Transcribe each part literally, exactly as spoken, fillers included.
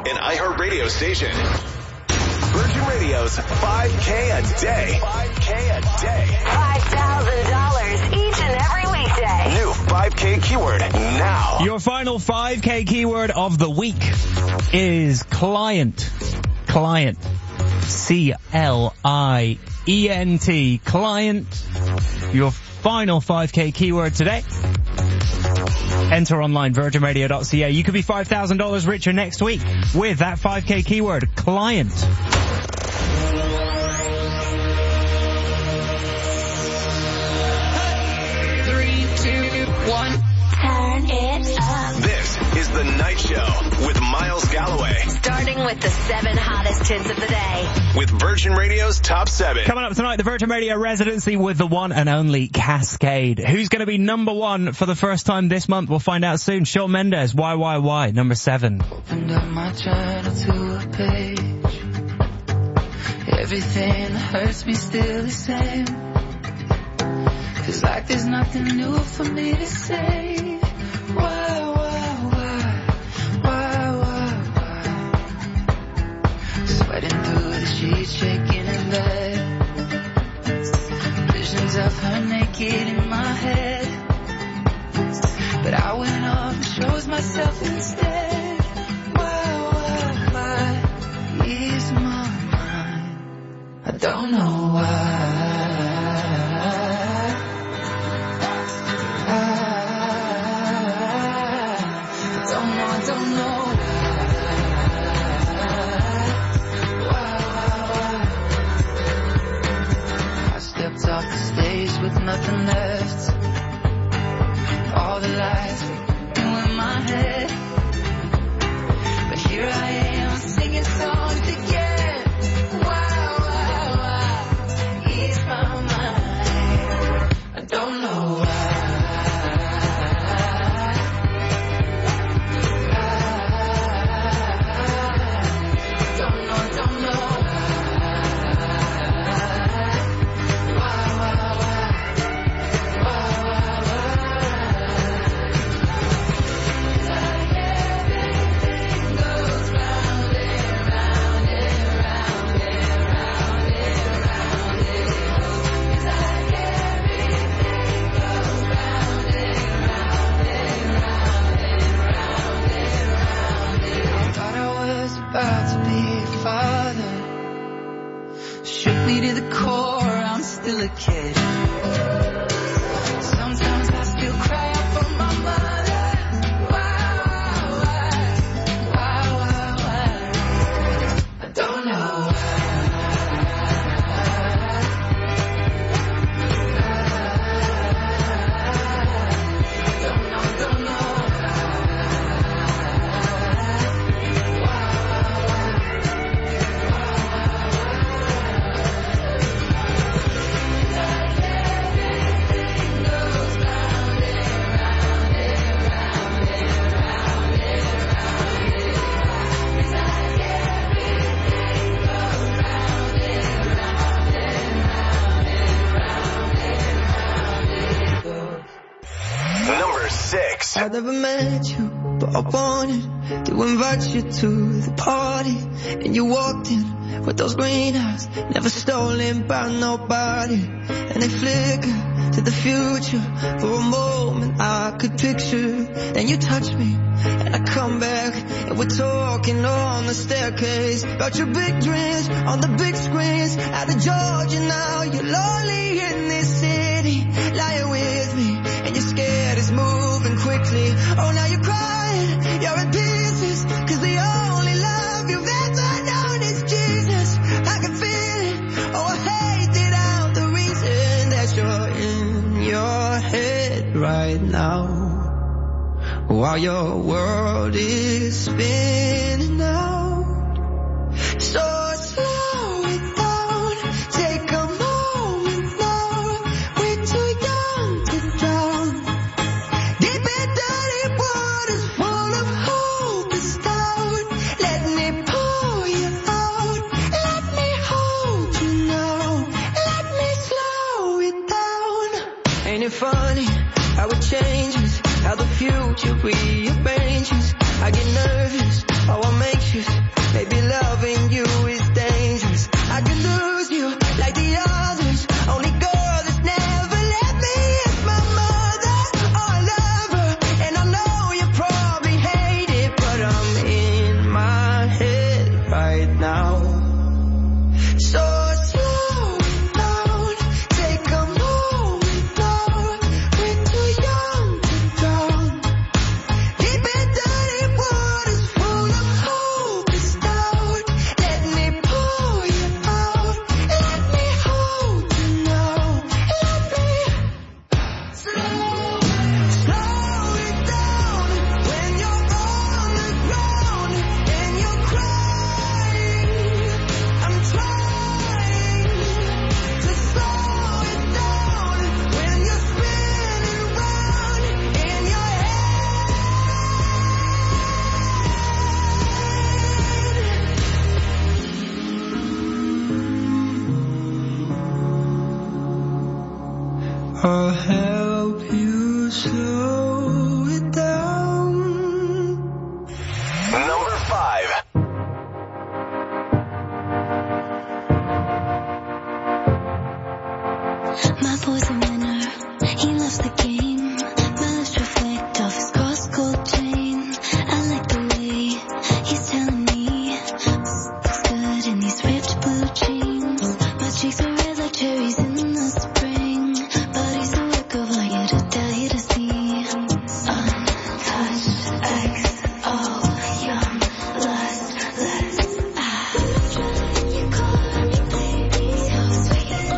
and iHeartRadio station. Virgin Radio's five K a day. five K a day. five thousand dollars each and every weekday. New five K keyword now. Your final five K keyword of the week is client. Client. C L I E N T. Client. Your final five K keyword today. Enter online, virgin radio dot c a. You could be five thousand dollars richer next week with that five K keyword, client. Three, two, one. Turn it up. This is The Night Show with Miles Galloway. Starting with the seven hottest hits of the day. With Virgin Radio's Top seven. Coming up tonight, the Virgin Radio residency with the one and only Cascade. Who's going to be number one for the first time this month? We'll find out soon. Shawn Mendes, Why, Why, Why, number seven. Opened up my journal to a page. Everything that hurts me still the same. Feels like there's nothing new for me to say. Why, why, why, why, why, why? Sweating through the sheets, shaking in bed. Visions of her naked in my head. But I went off and chose myself instead. Why, why, why is my mind? I don't know why. Off the stage with nothing left. All the lights were in my head. But here I am singing songs again. Why, why, why is my mind? I don't know why. I don't know, don't know. About to be a father. Shook me to the core, I'm still a kid. Sometimes I still cry out for my mother. Why, why, why, why, why? I don't know Don't know, don't know. I've never met you, but I wanted to invite you to the party. And you walked in with those green eyes, never stolen by nobody. And they flicker to the future for a moment I could picture. Then you touch me, and I come back, and we're talking on the staircase about your big dreams on the big screens. Out of Georgia now, you're lonely in this city, lying with me, and you're scared it's moving quickly. Oh, now you're crying, you're in pieces, cause the only love you've ever known is Jesus. I can feel it, oh, I hate it out, the reason that you're in your head right now, while your world is spinning out. So slow it down, take a moment now, we're too young to drown. Deep and dirty waters full of hope is down. Let me pull you out, let me hold you now, let me slow it down. Ain't it funny how it changes, how the future rearranges? I get nervous Oh, I'm anxious. Maybe loving you is dangerous. I could lose you like the others. Only girl that's never let me is my mother. Oh, I love her, and I know you probably hate it, but I'm in my head right now. So slow it down, take a moment now. We're too young to drown. Deep in dirty waters full of hope is down. Let me pull you out, let me hold you now. Let me slow, slow it down. When you're on the ground and you're crying, I'm trying to slow it down. When you're spinning round in your head, I'll help you slow it down. Number five. My boy's a winner, he loves the game. My lips reflect off his cross gold chain. I like the way he's telling me looks good in these ripped blue jeans. My cheeks are red like cherries in the spring. Body's a work of art, you to die to see. Untouched, X, O, young, lustless. Ah, you call me baby, so sweet.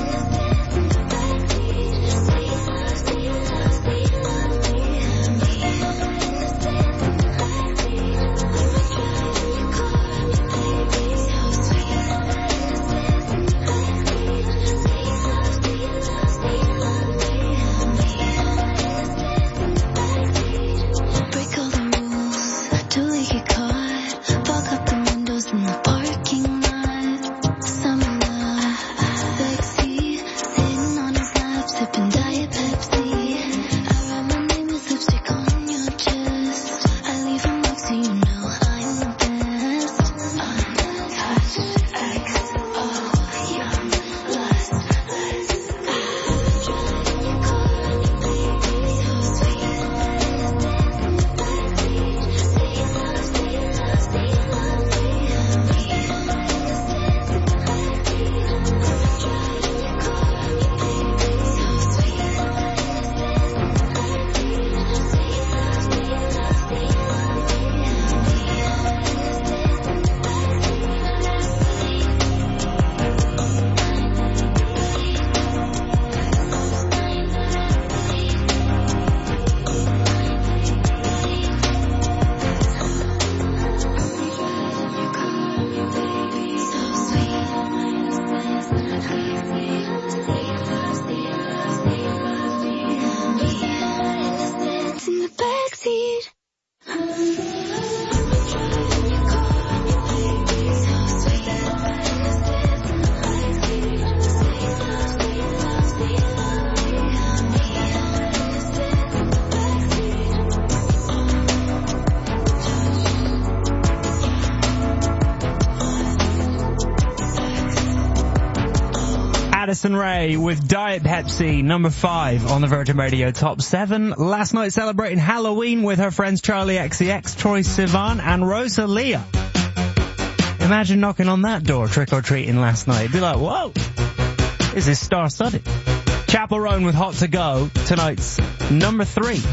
Break all the rules, totally get caught. Fog up the windows in the parking lot. Summer love, sexy, sitting on his lap, sipping Diet Pepsi. I write my name with lipstick on your chest. I leave a mark so you know I'm the best. Untouched, X, O, young, lustless. You call me baby, so sweet. In the backseat. Addison Rae with Diet Pepsi, number five on the Virgin Radio Top seven. Last night celebrating Halloween with her friends Charlie X C X, Troye Sivan and Rosalia. Imagine knocking on that door trick-or-treating last night. It'd be like, whoa, this is star-studded. Chapel Roan with Hot to Go, tonight's number three.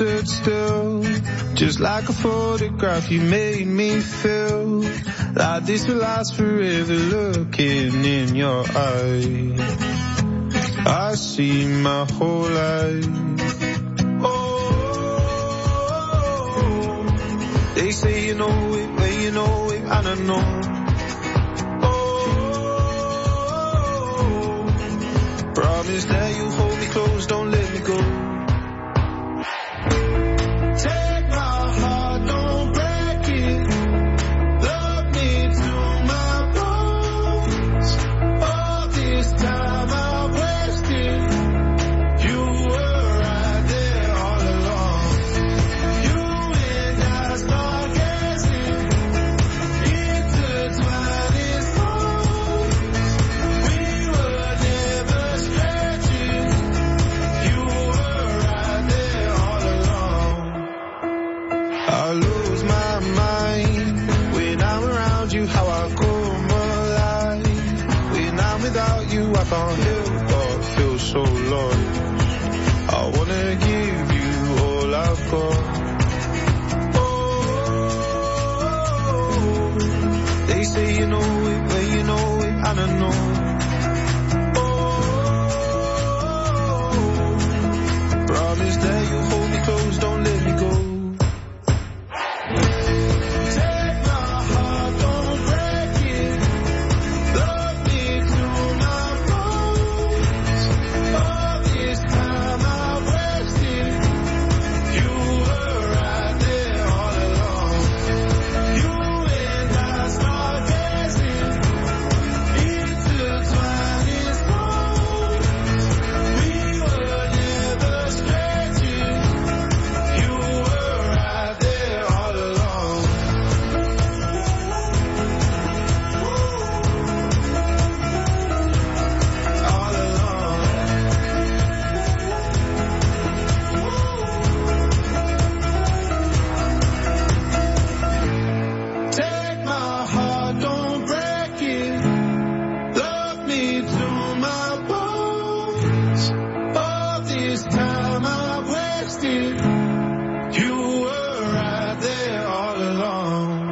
stood still, just like a photograph. You made me feel like this will last forever. Looking in your eyes, I see my whole life. Oh, they say you know it, but you know it, and I know. Oh, promise that you hold me close, don't let me go. Take my heart, don't break it. Love me to my bones. All this time I wasted. You were right there all along. You and I start guessing. Intertwined in songs. We were never stretching. You were right there all along. I lose my mind when I'm around you, how I come alive. When I'm without you, I can't help but feel so lost. I wanna give you all I've got. Oh, they say you know it, but you know it, and I know. Oh, promise that you hold me close, don't let me go. Take my heart, don't break it. Love me to my bones. All this time I wasted. You were right there all along. You and I start guessing. Intertwined in songs. We were never stretching. You were right there all along. All along. Take my heart, don't break it. Love me to my bones. All this time I wasted. You were right there all along.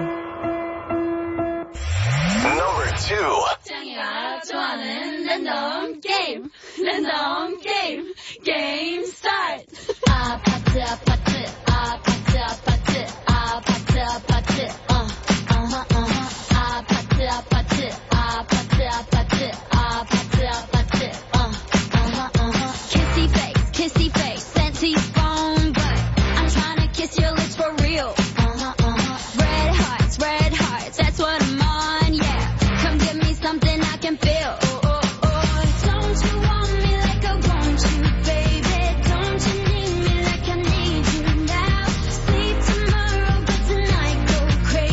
Number two. 짱이가 좋아하는 랜덤 게임 랜덤 게임 게임 스타트 아파트 아파트 아파트 아파트 아파트 아파트 어 어허 어허 아파트 아파트 아파트 아파트 아파트 아파트 어 어허 어허 kissy face kissy face sent to your phone but I'm trying to kiss your lips for real uh-huh uh-huh red hearts red hearts that's what I'm on yeah come give me something I can feel oh oh oh don't you want me like I want you baby don't you need me like I need you now sleep tomorrow but tonight go crazy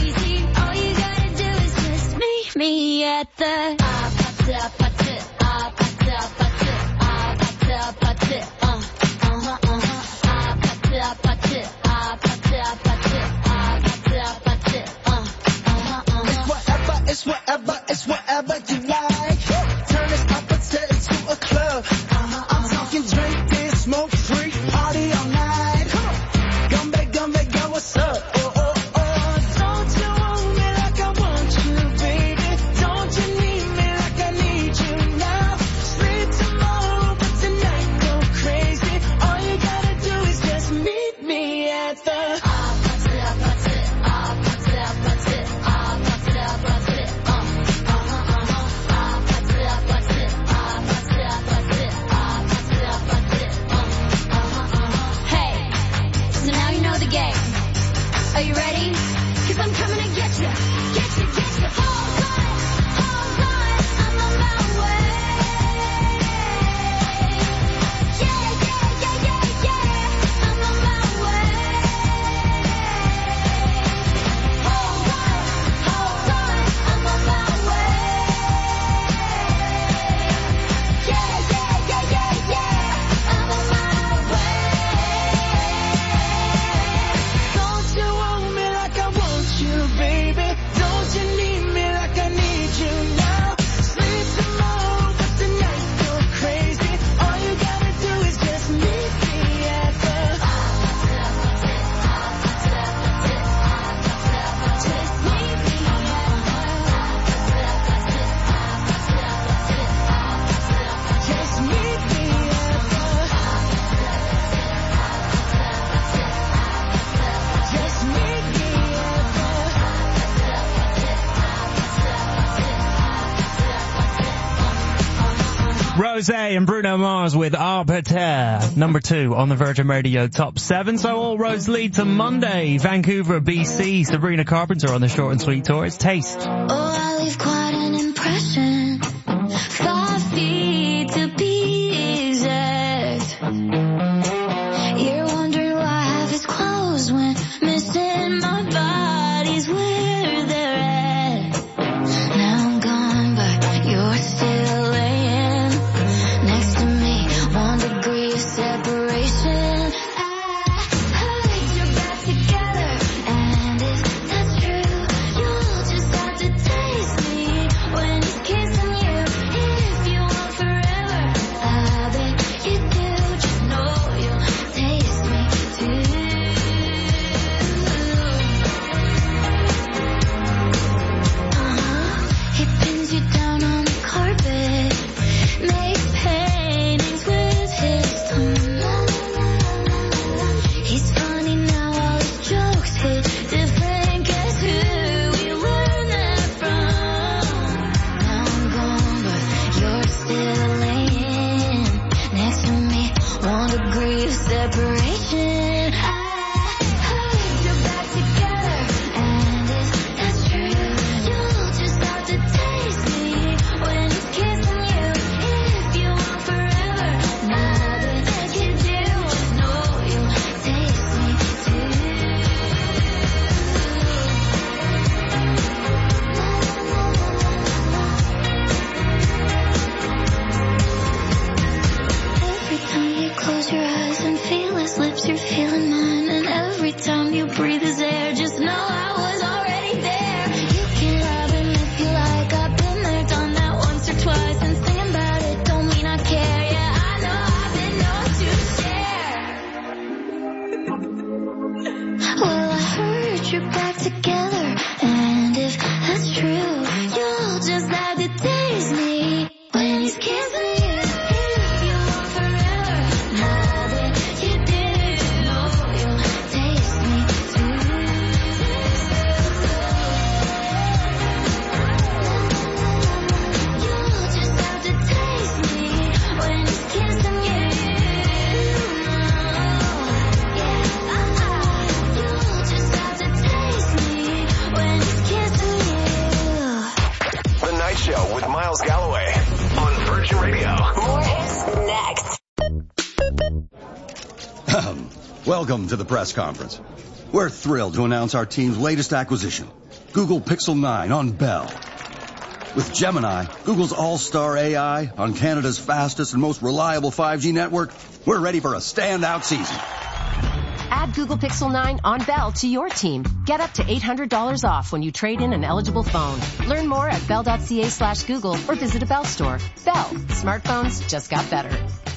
Rosé and Bruno Mars with Arbiter, number two on the Virgin Radio Top seven. So all roads lead to Monday. Vancouver, B C, Sabrina Carpenter on the Short and Sweet Tour. It's Taste. Oh, I leave quite an impression. Five feet to be exact. You're wondering why half is closed when missing my body's where they're at. Now I'm gone, but you're still laying next to me. One degree of separation. I heard you're back together, and if that's true, you'll just have to taste me when he's kissing you. If you want forever, I bet you do. Just know you'll taste me too. Uh-huh. He pins you down on the carpet, makes paintings with his tongue. He's funny now, all his jokes hit different. Guess who we learned that from? Now I'm gone, but you're still laying next to me. One degree of separation. I heard you're back together, and if that's true, you'll just have to taste me when he's kissing you. If you want forever, now that you do, just know you'll taste me too. Every time you close your eyes and feel his lips, you're feeling mine. And every time you breathe his air, just know I was already there. You can love him if you like. I've been there, done that once or twice. And singing about it don't mean I care. Yeah, I know I've been known to share. Well, I heard you're back together, and if that's true, you'll just have to taste me when he's kissing you. If you want forever, now that you do, know you'll taste me too. You'll just have to taste me when he's kissing you. Yeah, you'll just have to taste me when he's kissing you. The Night Show with Miles Galloway on Virgin Radio. More is next. Welcome to the press conference. We're thrilled to announce our team's latest acquisition, Google Pixel nine on Bell. With Gemini, Google's all-star A I on Canada's fastest and most reliable five G network, we're ready for a standout season. Add Google Pixel nine on Bell to your team. Get up to eight hundred dollars off when you trade in an eligible phone. Learn more at bell.ca slash Google or visit a Bell store. Bell. Smartphones just got better.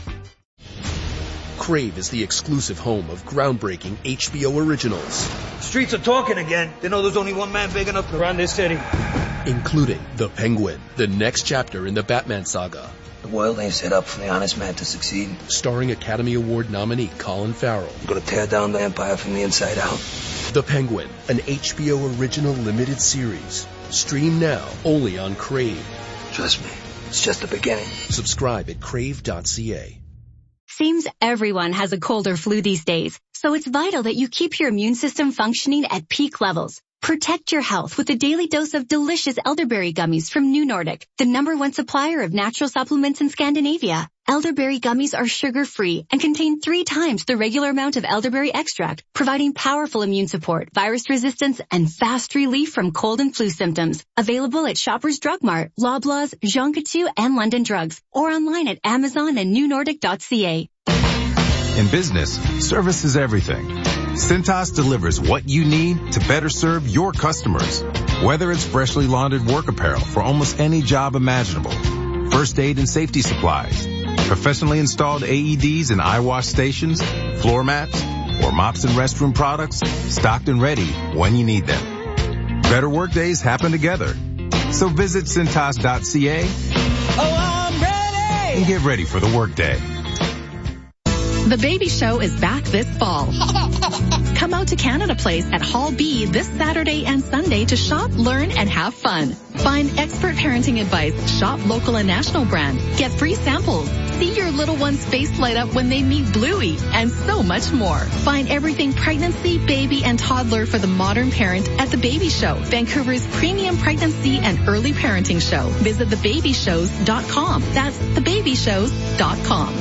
Crave is the exclusive home of groundbreaking H B O originals, Streets are talking again. They know there's only one man big enough to run this city. including The Penguin, the next chapter in the Batman saga. The world ain't set up for the honest man to succeed. Starring Academy Award nominee Colin Farrell. I'm gonna tear down the empire from the inside out. The Penguin, an H B O original limited series. Stream now, only on Crave. Trust me, it's just the beginning. Subscribe at crave dot c a. Seems everyone has a cold or flu these days, so it's vital that you keep your immune system functioning at peak levels. Protect your health with a daily dose of delicious elderberry gummies from New Nordic, the number one supplier of natural supplements in Scandinavia. Elderberry gummies are sugar-free and contain three times the regular amount of elderberry extract, providing powerful immune support, virus resistance, and fast relief from cold and flu symptoms. Available at Shoppers Drug Mart, Loblaws, Jean Coutu, and London Drugs, or online at Amazon and new nordic dot c a. In business, service is everything. Cintas delivers what you need to better serve your customers. Whether it's freshly laundered work apparel for almost any job imaginable, first aid and safety supplies, professionally installed A E Ds and eye wash stations, floor mats, or mops and restroom products, stocked and ready when you need them. Better work days happen together. So visit cintas dot c a Oh, I'm ready! and get ready for the workday. The Baby Show is back this fall. Come out to Canada Place at Hall B this Saturday and Sunday to shop, learn, and have fun. Find expert parenting advice, shop local and national brand, get free samples, see your little one's face light up when they meet Bluey, and so much more. Find everything pregnancy, baby, and toddler for the modern parent at The Baby Show, Vancouver's premium pregnancy and early parenting show. Visit the baby shows dot com. That's the baby shows dot com.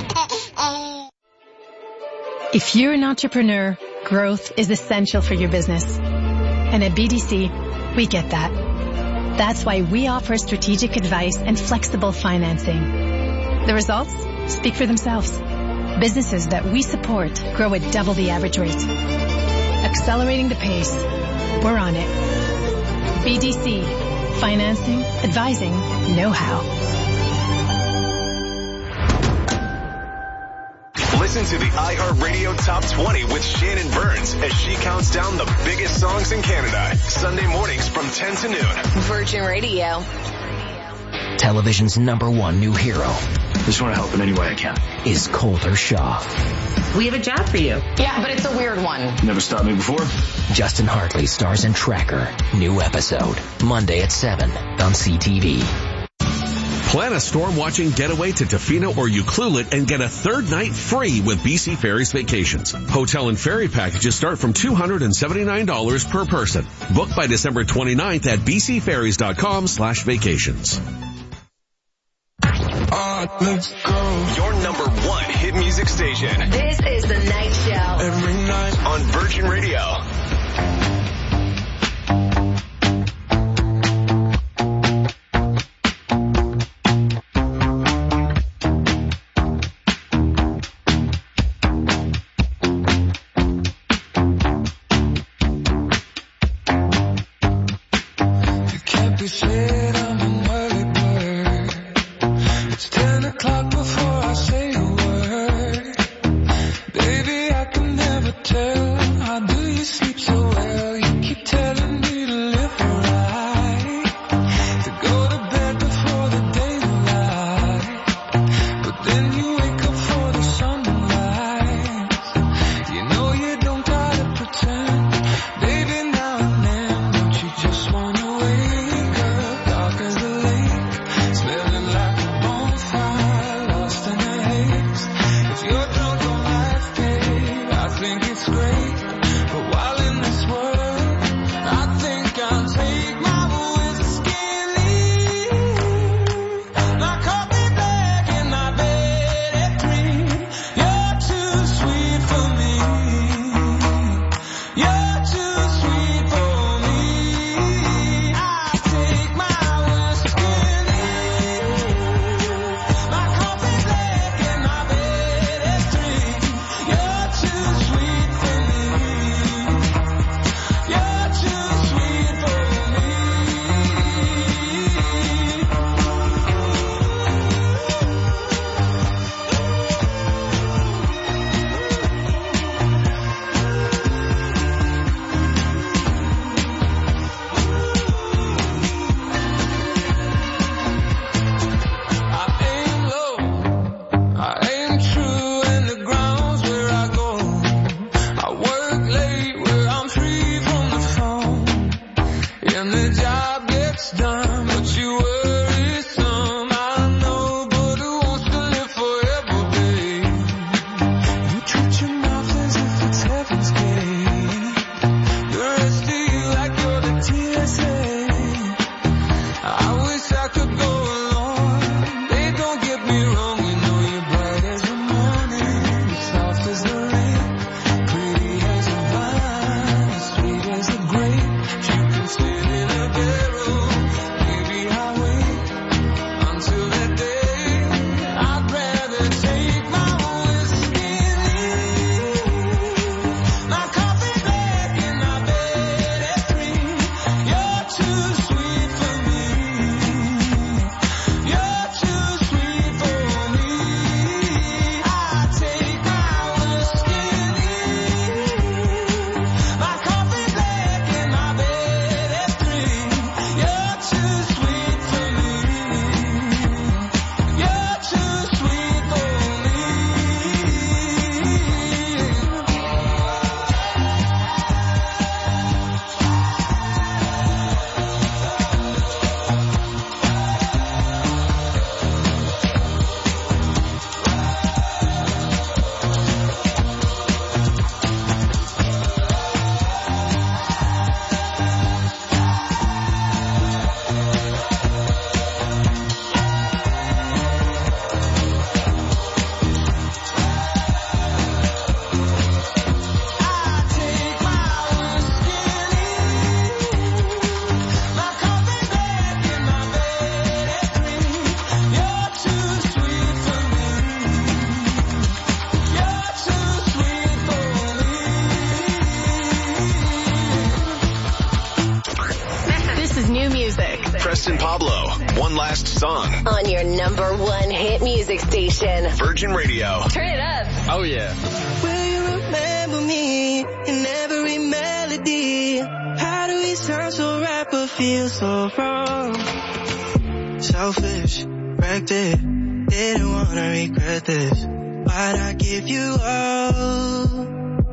If you're an entrepreneur, growth is essential for your business. And at B D C, we get that. That's why we offer strategic advice and flexible financing. The results speak for themselves. Businesses that we support grow at double the average rate. Accelerating the pace. We're on it. B D C. Financing, advising, know-how. Listen to the iHeartRadio Top twenty with Shannon Burns as she counts down the biggest songs in Canada. Sunday mornings from ten to noon. Virgin Radio. Television's number one new hero. Just want to help in any way I can. Is Colter Shaw. We have a job for you. Yeah, but it's a weird one. Never stopped me before. Justin Hartley stars in Tracker. New episode. Monday at seven on C T V. Plan a storm-watching getaway to Tofino or Ucluelet and get a third night free with B C Ferries Vacations. Hotel and ferry packages start from two hundred seventy-nine dollars per person. Book by December twenty-ninth at bcferries.com slash vacations. Your number one hit music station. This is The Night Show. Every night on Virgin Radio. Smelling like a bonfire, lost in the haze. last song. On your number one hit music station. Virgin Radio. Turn it up. Oh, yeah. Will you remember me in every melody? How do we sound so right but feel so wrong? Selfish, wrecked it, didn't wanna regret this. Why'd I give you up?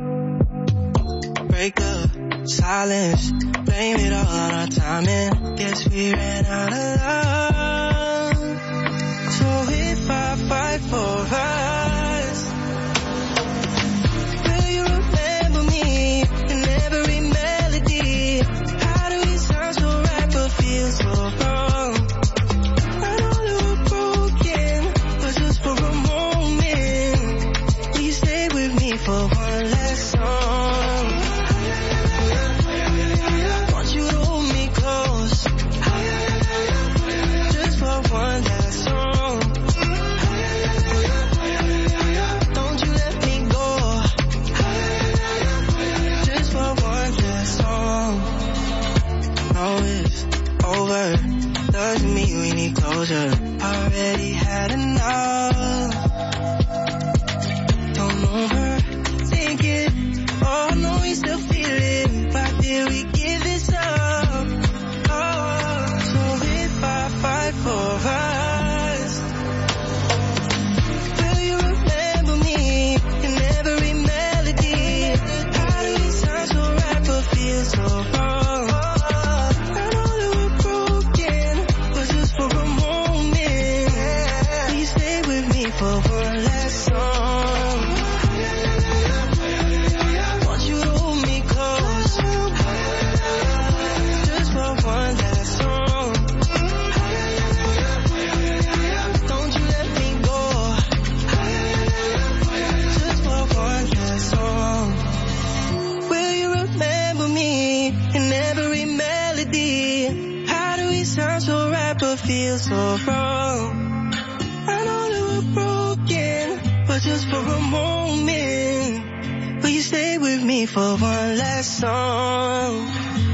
Break up, silence, blame it all on our timing. Guess we ran out of love. So if I fight for us, will you remember me in every melody? How do we sound so right but feel so wrong? I know that we're broken, but just for a moment, will you stay with me for one last song? Want you to hold me close, just for one last song. Don't you let me go, just for one last song. No, it's over, doesn't mean we need closure. Already had enough. Don't know her, thinking, oh, I know we still feel it. Why did we give this up? Oh, so if I fight for us, will you remember me in every melody? How do we sound so right but feel so wrong? I know that we're broken, but just for a moment, please stay with me for one last song. Want you to hold me close, just for one last song. Don't you let me go, just for one last song. Will you remember me in every melody? How do we sound so right but feel so wrong? I know that we're broken, but just for a moment, will you stay with me for one last song?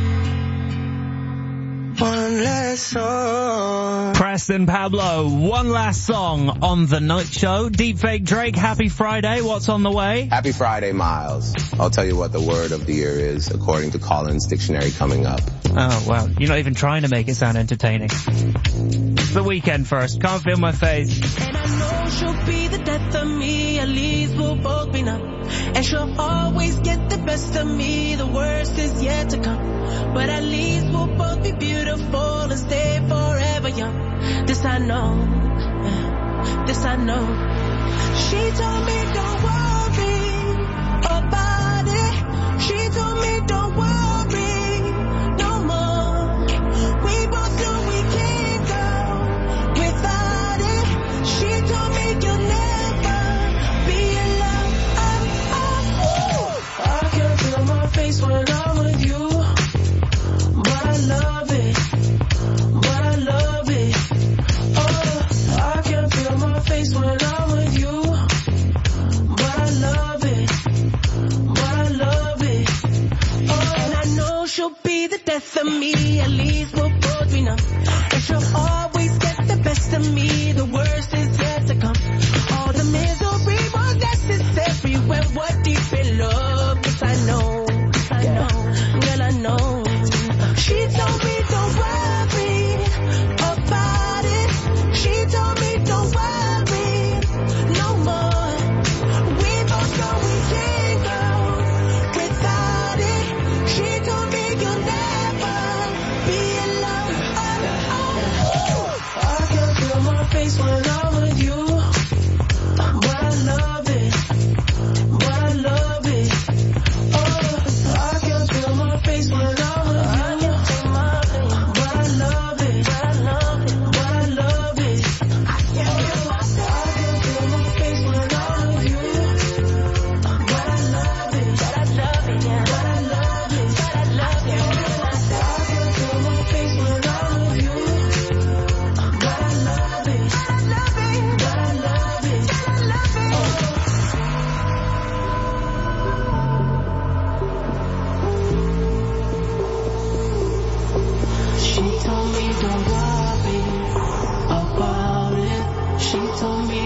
One last song. Preston Pablo, one last song on The Night Show. Deepfake Drake, happy Friday. What's on the way? Happy Friday, Miles. I'll tell you what the word of the year is, according to Collins Dictionary coming up. Oh, well, you're not even trying to make it sound entertaining. It's the weekend first. Can't feel my face. And I know she'll be the death of me, at least we'll both be numb. And she'll always get the best of me, the worst is yet to come. But at least we'll both be beautiful and stay forever young. This I know, yeah, this I know. She told me don't worry about it. She told me don't worry no more. We both know we can't go without it. She told me you'll never be alone. Oh, oh, oh. I can feel my face when I'm with you, but I love it, but I love it. Oh, I can feel my face when I'm with you, but I love it, but I love it. Oh, and I know she'll be the death of me, at least we'll both be numb. And she'll always get the best of me, the worst is yet to come. All the misery was necessary when we're deep in love. Yes, I know, I know, girl, I know. She told me don't worry about it. She told me don't worry no more. We both know we can't go without it. She told me you'll never be alone.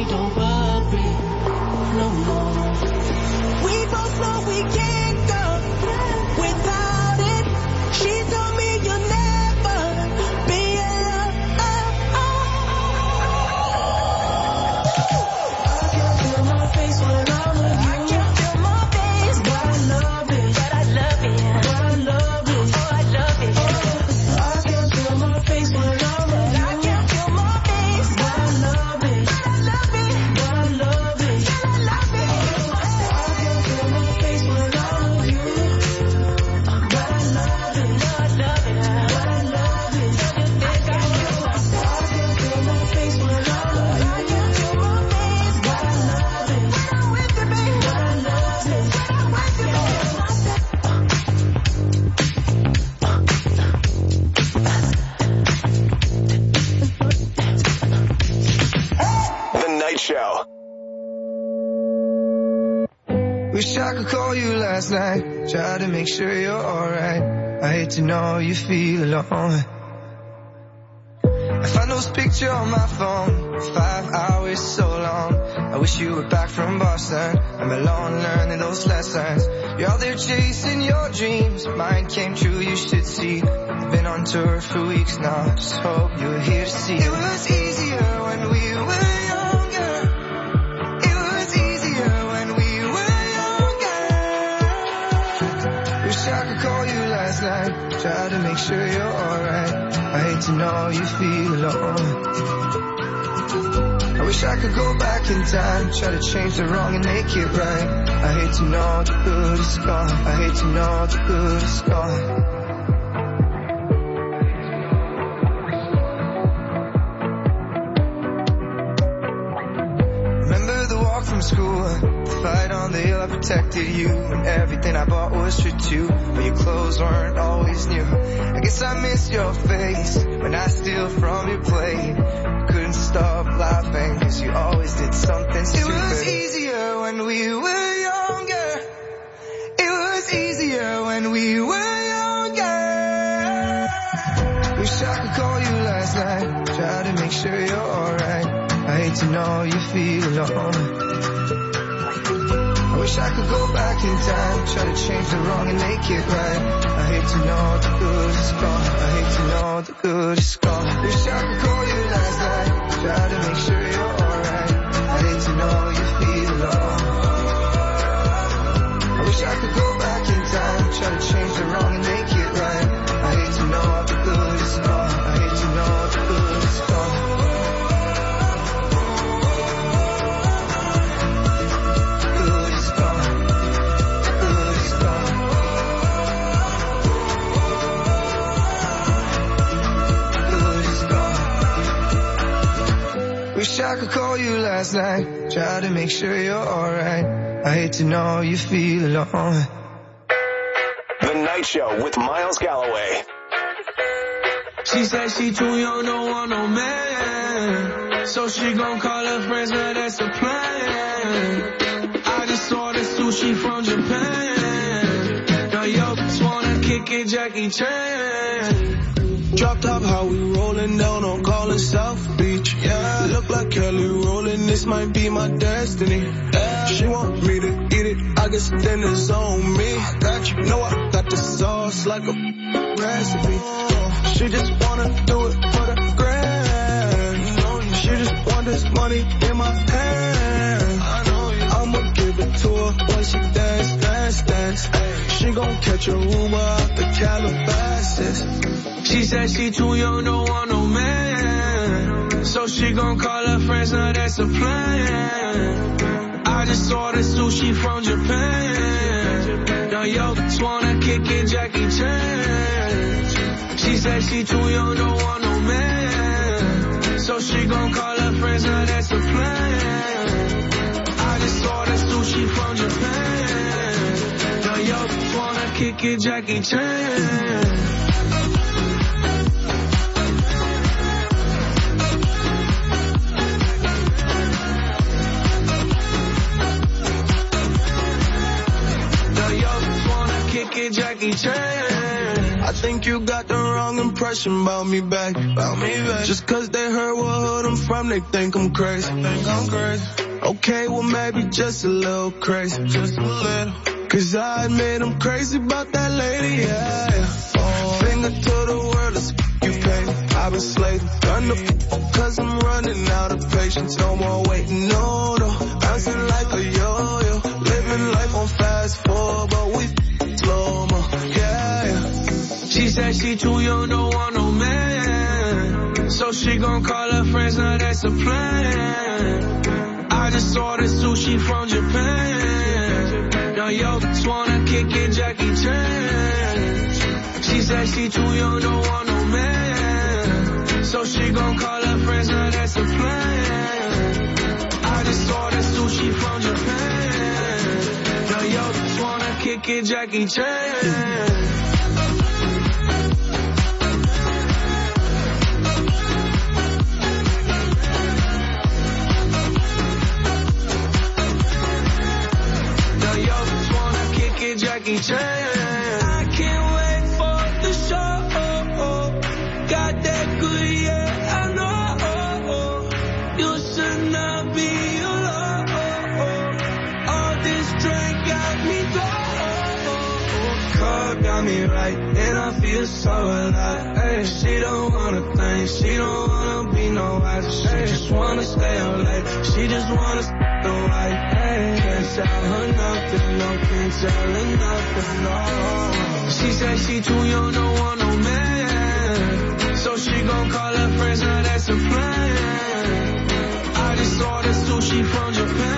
me, don't worry. No, no. We both know we can't go without it. She told me you'll never be alone. I can feel my face when I'm with you. I can feel my face, but I love it. But I love it. But I love it. Oh, I love it. I can feel my face when I'm with you. I can feel my face, but I love it. But I love it. But I love it. But I love it. I can feel my face when I'm with you. But I love it. But I love it. But I love it. I can feel my face when I'm with you. I can feel my face, but I love it. When I'm with you, baby. But I love it. When I'm with you, The Night Show. Wish I could call you last night, try to make sure you're alright. I hate to know you feel alone. I found those pictures on my phone, five hours so long. I wish you were back from Boston, I'm alone learning those lessons. You're out there chasing your dreams, mine came true, you should see. I've been on tour for weeks now, just hope you were here to see. It was easier when we were younger. It was easier when we were younger. Wish I could call you last night, try to make sure you're alright. I hate to know you feel alone. I wish I could go back in time, try to change the wrong and make it right. I hate to know the good is gone. I hate to know the good is gone. Remember the walk from school, the fight on the hill, I protected you. And everything I bought was true too, but your clothes weren't always new. I guess I miss your face when I steal from your plate. Couldn't stop laughing cause you always did something stupid. It was easier when we were younger. It was easier when we were younger. Wish I could call you last night, try to make sure you're alright. I hate to know you feel alone. I wish I could go back in time, try to change the wrong and make it right. I hate to know the good is gone. I hate to know the good is gone. Wish I could call you last night, try to make sure you're alright. I hate to know you feel alone. I wish I could go back in time, try to change the wrong and make it right. I hate to know the good is gone. I hate to know the good is gone. Wish I could call you last night, try to make sure you're alright. I hate to know you feel alone. The Night Show with Miles Galloway. She said she too young, don't want no man. So she gon' call her friends, now that's a plan. I just ordered sushi from Japan. Now yo, just wanna kick it, Jackie Chan. Drop top, how we rollin' down on Collin South Beach. Yeah, look like Kelly rollin', this might be my destiny. Yeah. She want me to eat it, I guess then it's on me. I got you, know I got the sauce like a recipe. She just wanna do it for the grand. She just want this money in my hand. I'ma give it to her when she dance, dance, dance. She gon' catch a Uber out the Calabasas. She said she too young, don't want no man. So she gon' call her friends, now that's a plan. I just ordered sushi from Japan. Now yo, just wanna kick it, Jackie Chan. She said she too young, don't want no man. So she gon' call her friends, now that's a plan. I just ordered sushi from Japan. Now yo, just wanna kick it, Jackie Chan. Jackie Chan. I think you got the wrong impression about me back. About me back. Just cause they heard what hood I'm from, they think I'm crazy. Think I'm crazy. Okay, well maybe just a little crazy. Just a little. Cause I admit I'm crazy about that lady, yeah. Oh. Finger to the world, let's f- you pay. I've been slaving, done the f- cause I'm running out of patience. No more waiting, no, no. Bouncing like a yo-yo. Living life on fast forward, but we f- slow-mo, yeah, yeah. She said she too young, don't want no man. So she gon' call her friends, now that's a plan. I just ordered sushi from Japan. Now yo, just wanna kick it, Jackie Chan. She said she too young, don't want no man. So she gon' call her friends, now that's a plan. I just ordered sushi from Japan. Now yo, just wanna kick it, Jackie Chan. Jackie Chan. I can't wait for the show. Got that good, yeah, I know. You should not be alone. All this drink got me gone. Car got me right, and I feel so alive. Hey, she don't wanna think, she don't wanna be no wife. She just wanna stay up late, she just wanna stay away. Hey, can't tell her nothing, no, can't tell her nothing, no. She said she too young, don't want no man. So she gon' call her friends, now that's a plan. I just ordered sushi from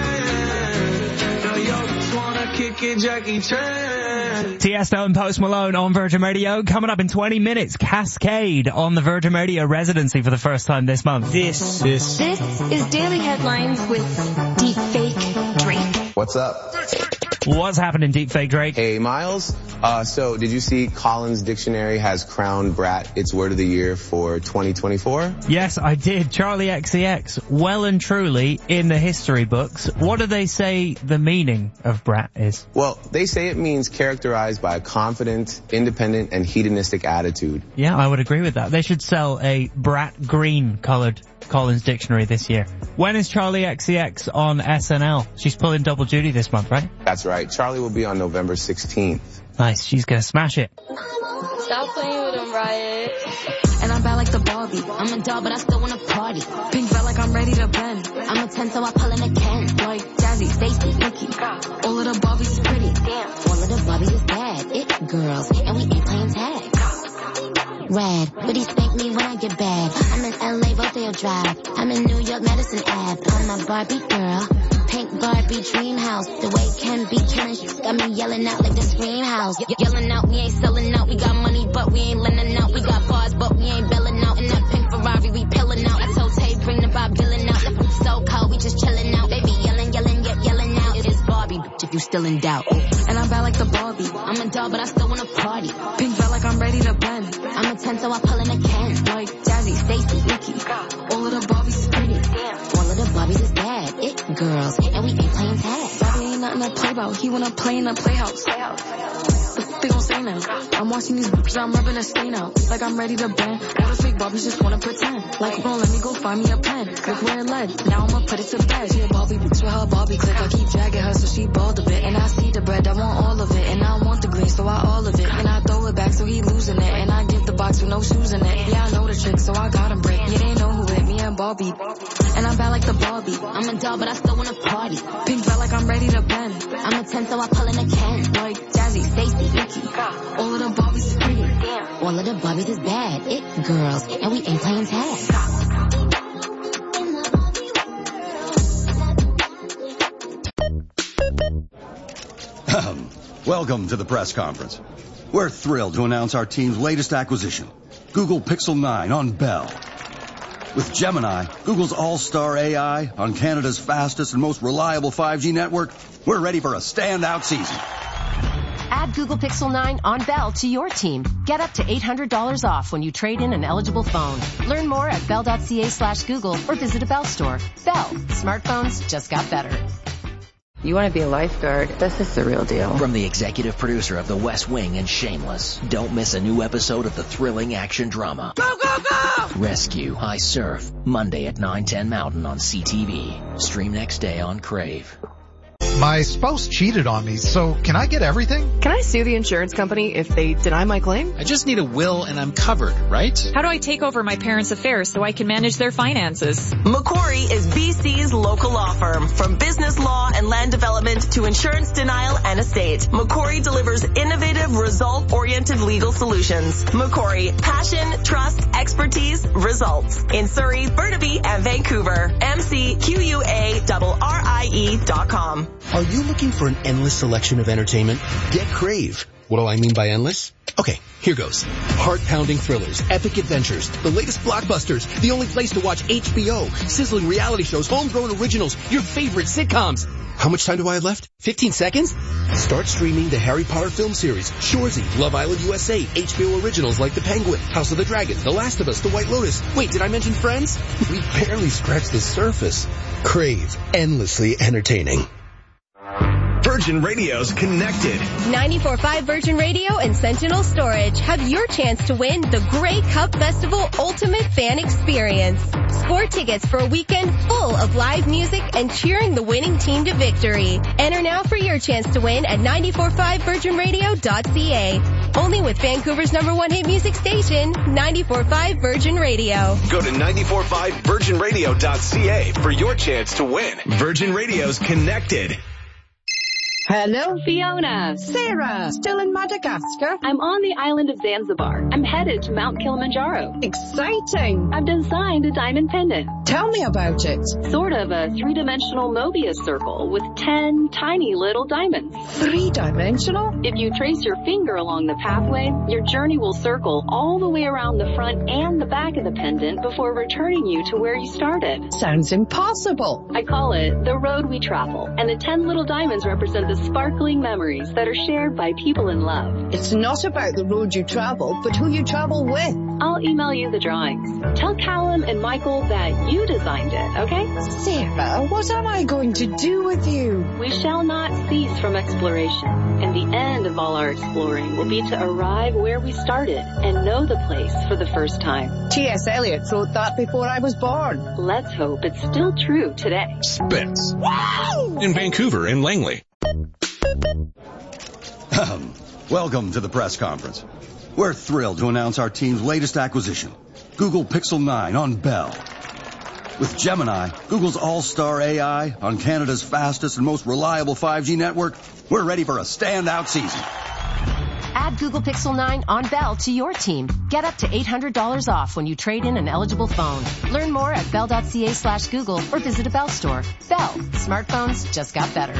Japan. Now yo, just wanna kick it, Jackie Chan. Tiesto and Post Malone on Virgin Radio. Coming up in twenty minutes, Cascade on the Virgin Radio residency for the first time this month. This, this. This is Daily Headlines with Deepfake Drake. What's up? What's happening, Deepfake Drake? Hey, Miles. Uh, so did you see Collins Dictionary has crowned brat its word of the year for twenty twenty-four? Yes, I did. Charlie X C X, well and truly in the history books. What do they say the meaning of brat is? Well, they say it means characterized by a confident, independent, and hedonistic attitude. Yeah, I would agree with that. They should sell a brat green colored Collins Dictionary this year. When is Charlie X C X on S N L? She's pulling double duty this month, right? That's right. Charlie will be on November sixteenth. Nice. She's gonna smash it. Stop playing with him, Riot. And I'm bad like the Barbie. I'm a doll, but I still wanna party. Pink felt like I'm ready to bend. I'm a ten, so I pull in a Ken. Like Jazzy, Stacy, Nikki. All of the Barbies is pretty. Damn. All of the Barbies is bad. It girls, and we ain't playing tag. Red, but he spank me when I get bad. I'm in L A, Rodeo Drive. I'm in New York, Madison Ave. I'm a Barbie girl. Pink Barbie dream house. The way Ken be killing, she got me yelling out like the scream house. Ye- yelling out, we ain't selling out. We got money, but we ain't lending out. We got bars, but we ain't belling out. In that pink Ferrari, we pillin' out. I told Tay, bring the Bob Dylan out. The food's so cold, we just chillin' out. Baby yelling, yelling, yet yelling out. It's Barbie, bitch, if you still in doubt. And I'm bad like the Barbie. I'm a doll, but I still wanna party. Pink felt like I'm ready to bend. I'm a ten, so I pull in a Ken. Like Jazzy, Stacy, Nikki. All of the Barbies is pretty. Damn. All of the Barbies is bad. It girls, and we ain't playing tag. Bobby ain't nothing to play about. He wanna play in the playhouse. What the f- they gon' say now? I'm watching these bitches, I'm rubbing a stain out. Like I'm ready to bend. All the fake Barbies just wanna pretend. Like, bro, let me go find me a pen. Look where it led. Now I'ma put it to bed. She a Barbie bitch with her Barbie click. I keep dragging her so she bald a bit. And I see the bread, I want all of it. And I want the green, so I all of it. And I throw it back so he losing it. And I give the box with no shoes in it. Yeah, I know the trick, so I got him brick. Yeah, they know who hit me and Barbie. And I'm bad like the Barbie. I'm a doll, but I still wanna party. Pink felt like I'm ready to bend. I'm a ten, so I pull in a Ken. Like Jazzy, Stacy, Nikki. All of the Barbies is pretty. Damn. All of the Barbies is bad. It girls, and we ain't playing tag. Welcome to the press conference. We're thrilled to announce our team's latest acquisition, Google Pixel nine on Bell. With Gemini, Google's all-star A I, on Canada's fastest and most reliable five G network, we're ready for a standout season. Add Google Pixel nine on Bell to your team. Get up to eight hundred dollars off when you trade in an eligible phone. Learn more at bell.ca slash Google or visit a Bell store. Bell. Smartphones just got better. You want to be a lifeguard? This is the real deal. From the executive producer of The West Wing and Shameless, don't miss a new episode of the thrilling action drama. Go, go, go! Rescue, I Surf, Monday at nine ten Mountain on C T V. Stream next day on Crave. My spouse cheated on me, so can I get everything? Can I sue the insurance company if they deny my claim? I just need a will and I'm covered, right? How do I take over my parents' affairs so I can manage their finances? McCory is B C's local law firm. From business law and land development to insurance denial and estate, McCory delivers innovative, result-oriented legal solutions. McCory, passion, trust, expertise, results. In Surrey, Burnaby, and Vancouver. M C Q U A R R I E dot com. Are you looking for an endless selection of entertainment? Get Crave. What do I mean by endless? Okay, here goes. Heart-pounding thrillers, epic adventures, the latest blockbusters, the only place to watch H B O, sizzling reality shows, homegrown originals, your favorite sitcoms. How much time do I have left? fifteen seconds? Start streaming the Harry Potter film series, Shoresy, Love Island U S A, H B O originals like The Penguin, House of the Dragon, The Last of Us, The White Lotus. Wait, did I mention Friends? We barely scratched the surface. Crave. Endlessly entertaining. Virgin Radio's Connected. ninety-four point five Virgin Radio and Sentinel Storage have your chance to win the Grey Cup Festival Ultimate Fan Experience. Score tickets for a weekend full of live music and cheering the winning team to victory. Enter now for your chance to win at ninety-four point five virgin radio dot c a. Only with Vancouver's number one hit music station, ninety-four point five Virgin Radio. Go to ninety-four point five virgin radio dot c a for your chance to win. Virgin Radio's Connected. Hello, Fiona. Sarah. Still in Madagascar? I'm on the island of Zanzibar. I'm headed to Mount Kilimanjaro. Exciting. I've designed a diamond pendant. Tell me about it. Sort of a three-dimensional Mobius circle with ten tiny little diamonds. Three-dimensional? If you trace your finger along the pathway, your journey will circle all the way around the front and the back of the pendant before returning you to where you started. Sounds impossible. I call it the road we travel, and the ten little diamonds represent the sparkling memories that are shared by people in love. It's not about the road you travel, but who you travel with. I'll email you the drawings. Tell Callum and Michael that you designed it, okay? Sarah, what am I going to do with you? We shall not cease from exploration, and the end of all our exploring will be to arrive where we started and know the place for the first time. T S Eliot wrote that before I was born. Let's hope it's still true today. Spitz. Wow! In Vancouver and Langley. Welcome to the press conference. We're thrilled to announce our team's latest acquisition, Google Pixel nine on Bell. With Gemini, Google's all-star A I on Canada's fastest and most reliable five G network, we're ready for a standout season. Add Google Pixel nine on Bell to your team. Get up to eight hundred dollars off when you trade in an eligible phone. Learn more at bell.ca slash Google or visit a Bell store. Bell. Smartphones just got better.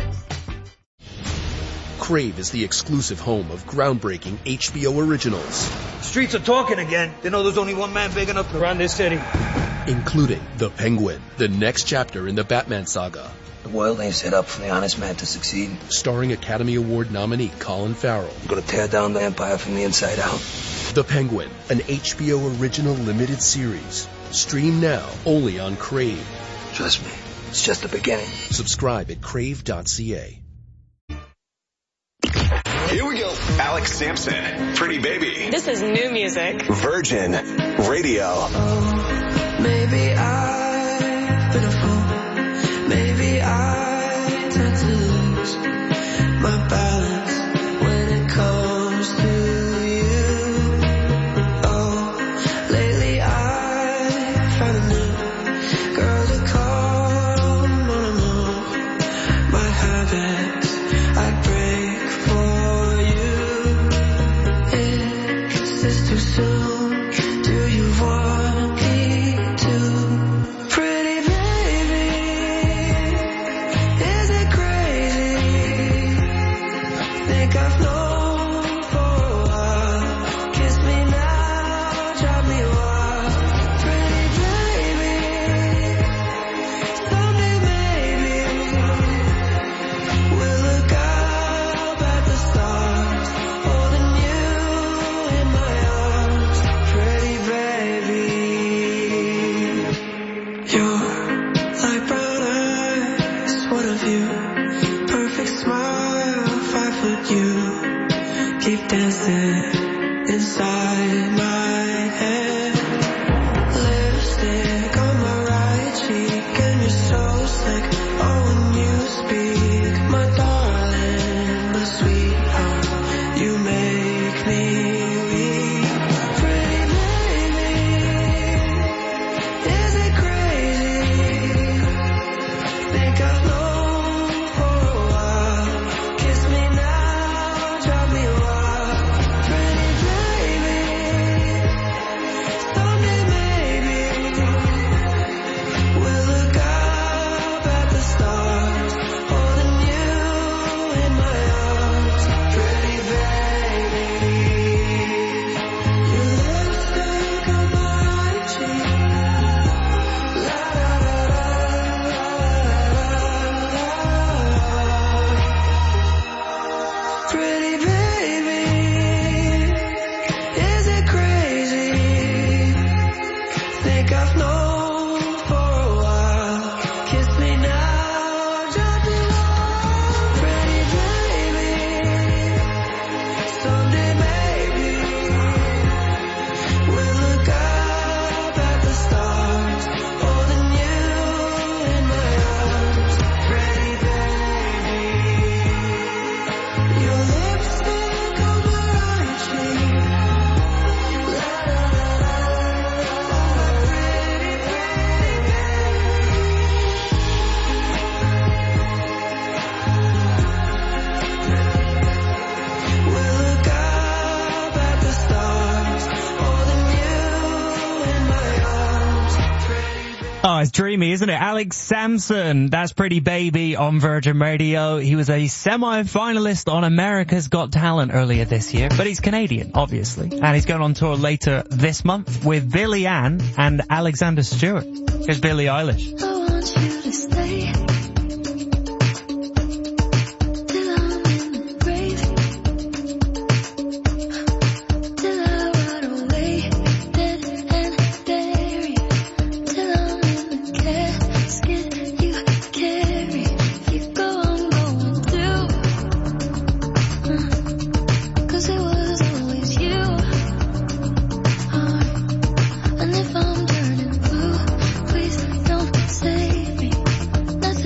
Crave is the exclusive home of groundbreaking H B O originals. Streets are talking again. They know there's only one man big enough to run this city. Including The Penguin, the next chapter in the Batman saga. The world ain't set up for the honest man to succeed. Starring Academy Award nominee Colin Farrell. I'm gonna tear down the empire from the inside out. The Penguin, an H B O original limited series. Stream now, only on Crave. Trust me, it's just the beginning. Subscribe at crave dot c a. Here we go. Alex Sampson, Pretty Baby. This is new music. Virgin Radio. Oh, maybe I've been a fool. Maybe I tend to lose my balance when it comes to you. Oh, lately I found a new girl to call mon amour. My habits I break for you. Is this too soon? Do you want me to? Pretty baby, is it crazy? Think I've known for a while. Kiss me now, drive me wild. Pretty baby, someday maybe we'll look up at the stars, holding you in my arms. Pretty baby, you're like brown eyes, what of you? think I've known for a while. Kiss me now, drive me wild. Pretty baby, someday maybe we'll look up at the stars, holding you in my arms. Pretty baby, your lipstick on my cheek. La la la la la la la. Pretty baby, is it crazy? Think I've known for a while. Kiss me now, drop me low. Pretty baby, someday maybe we'll look up at the stars, holding you in my arms. Pretty baby, your lipstick on my right cheek. La la la la la, pretty baby. We'll look up at the stars, holding you in my arms. Oh, it's dreamy, isn't it? Alex Sampson, that's Pretty Baby on Virgin Radio. He was a semi-finalist on America's Got Talent earlier this year, but he's Canadian, obviously. And he's going on tour later this month with Billy Ann and Alexander Stewart. Here's Billie Eilish. I want you to stay till I'm in the grave, till I rot away, dead and buried, till I'm in the casket you carry. If you go, I'm going too. Uh, 'cause it was always you. Uh, and if I'm turning blue, please don't save me. Nothing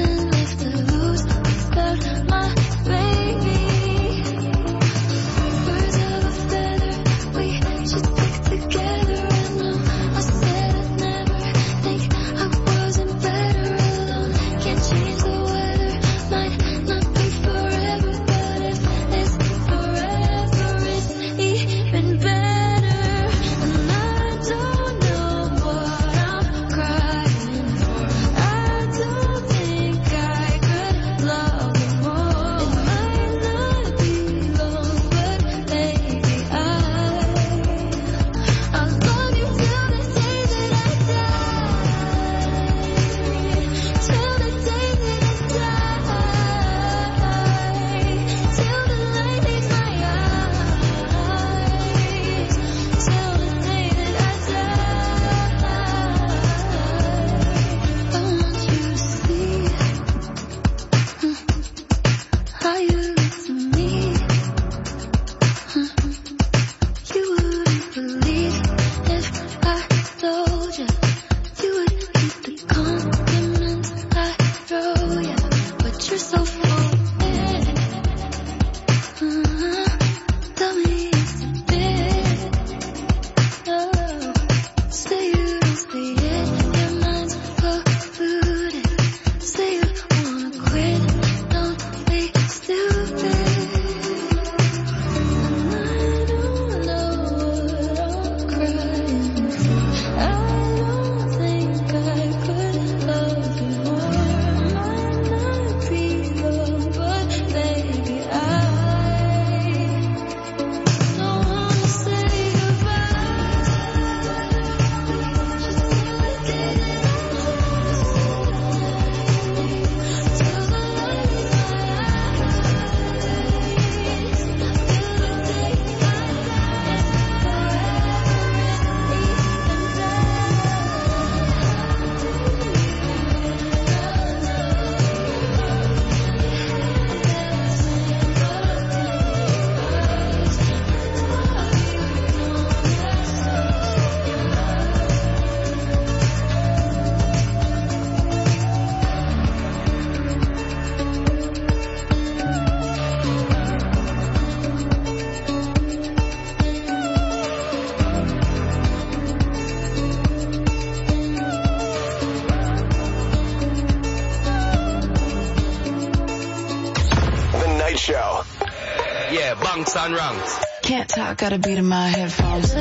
show. Yeah, bunks and ranks. Can't talk, got a beat in my headphones.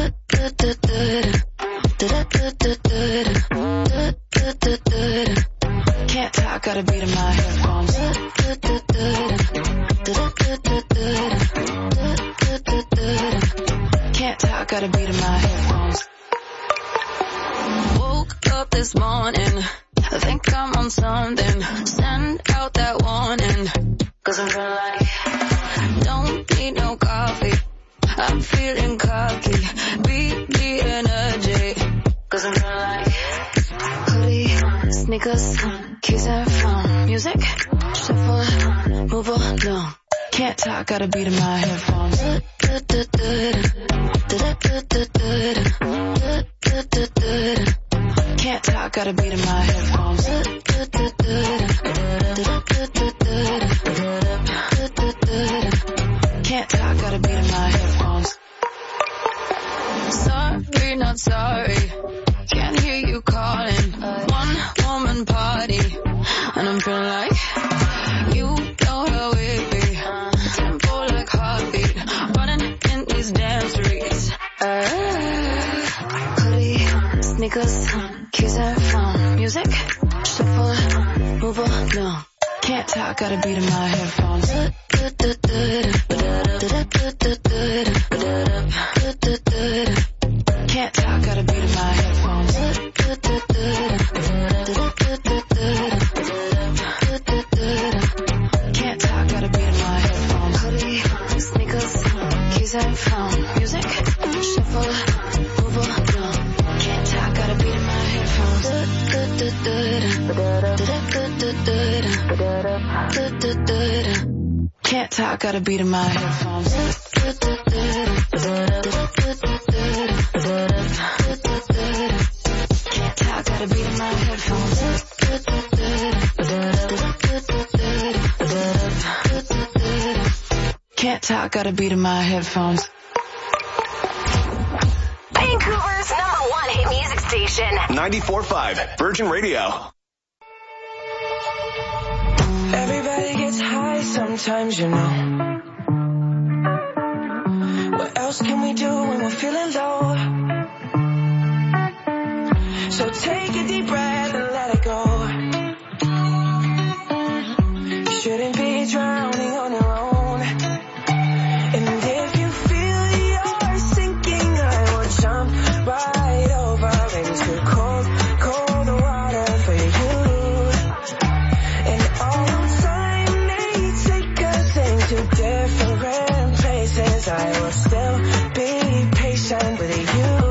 Can't talk, got a beat in my headphones. Can't talk, got a beat in my headphones. Woke up this morning, I think I'm on something. Send out that warning, cause I'm feeling like don't need no coffee. I'm feeling cocky, beat the energy, cause I'm feeling like hoodie, sneakers, keys and phone, music, shuffle, move along. Can't talk, got a beat in my headphones. Can't talk, got a beat in my headphones. Can't talk, got a beat in my headphones. Sorry, not sorry, can't hear you calling. One woman party, and I'm feeling like you know how it be. Tempo like heartbeat, running in these damn streets. Uh, hoodie, sneakers, keys and phone, music, shuffle, move along. Can't talk, got a beat in my headphones. Can't talk, got a beat in my headphones. Can't talk, got a beat in my headphones. Hoodie, sneakers, keys and phone, music, shuffle, move along. Can't talk, got a beat in my headphones. Can't talk, got a beat in my headphones. Can't talk, got a beat in my headphones. Can't talk, got a beat in my headphones. Vancouver's number one hit music station. ninety-four point five Virgin Radio. Everybody gets high sometimes, you know. What else can we do when we're feeling low? So take a deep breath and let it go. You shouldn't be drowning on your own. And if you feel you're sinking, I will jump right over into cold, cold water for you. And although time may take us into different places, I will still be patient with you.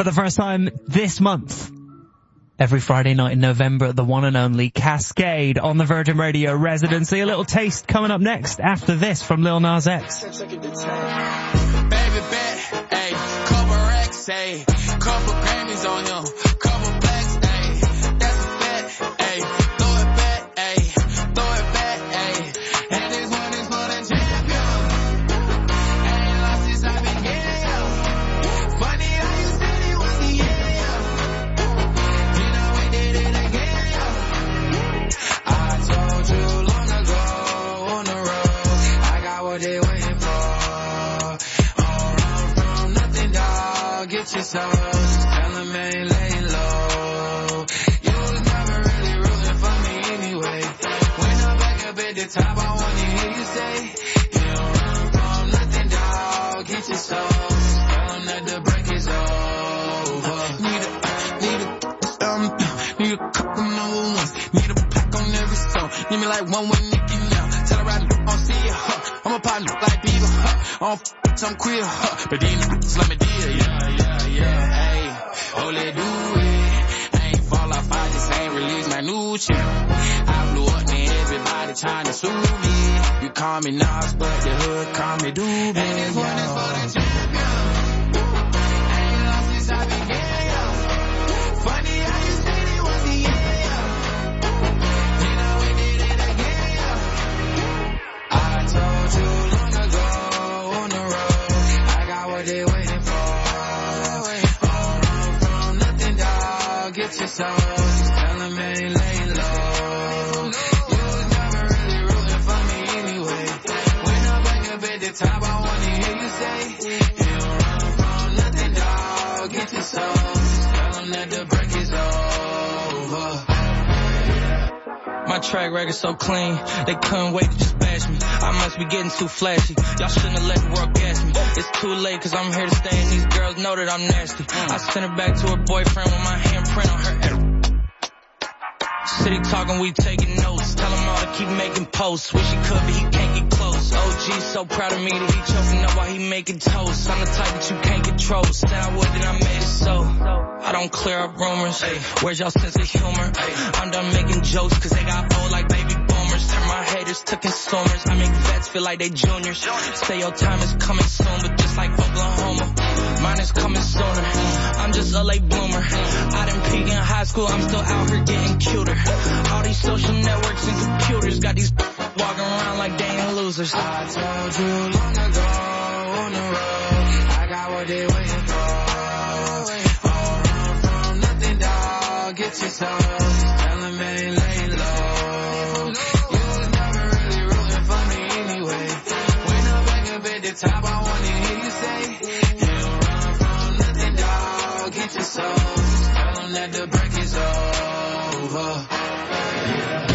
For the first time this month, every Friday night in November, the one and only Cascade on the Virgin Radio residency. A little taste coming up next after this from Lil Nas X. Baby bet, ayy, couple racks, ayy, couple Grammys on him, couple blacks, ayy, that's a bet, ayy, throw it back, ayy, throw it back, ayy, and this one is for the champion. Ain't lost since I began. Funny how you said it was the end. You know we did it again. I told you long ago on the road, I got what they waiting for. Get your sauce, tell them I ain't laying low. You was never really rooting for me anyway. When I'm back up at the top, I wanna hear you say, you don't run from nothing, dog. Get your sauce, tell them that the break is over. Need a, need a, um, need a couple number ones. Need a pack on every song. Need me like one with Nicki now. Tell her I don't see it, huh. I'm a partner like Bieber, huh. I don't f*** I'm queer, huh. But these niggas let me deal, yeah, yeah, yeah, hey. Oh, let do it. I ain't fall off, I just ain't release my new shit. I blew up and everybody trying to sue me. You call me Nas, but the hood call me Doobie. And this one is for the champion. I ain't lost since I began. Funny how you said it was the end. You know we did it again. I told you long ago on the road, I got what they waiting for. Don't run from nothing, dog. Get your sauce, just tell them I ain't laying low. You was never really rooting for me anyway. When I'm back up at the top, I wanna hear you say, you don't run from nothing, dog. Get your sauce, just tell them that the break is over. My track record so clean, they couldn't wait to just bash me. I must be getting too flashy. Y'all shouldn't have let the world gas me. It's too late cause I'm here to stay and these girls know that I'm nasty. I sent her back to her boyfriend with my handprint on her. City talking, we taking notes. Tell him all to keep making posts. Wish he could, but he can't get close. O G so proud of me that he choking up while he making toast. I'm the type that you can't control. Said I would, then I made it so. I don't clear up rumors. Where's y'all sense of humor? I'm done making jokes cause they got old like baby boomers. Turn my haters to consumers. I make vets feel like they juniors. Say your time is coming soon, but just like Oklahoma, mine is coming sooner. I'm just a late bloomer. I didn't peak in high school, I'm still out here getting cuter. All these social networks and computers got these walking around like they ain't losers. I told you long ago on the road, I got what they waiting for. Don't run from nothing, dog. Get your sauce, just tell them I ain't laying low. You was never really rooting for me anyway. When I'm back up at the top, I wanna hear you say, you don't run from nothing, dog. Get your sauce, just tell them that the break is over. Yeah.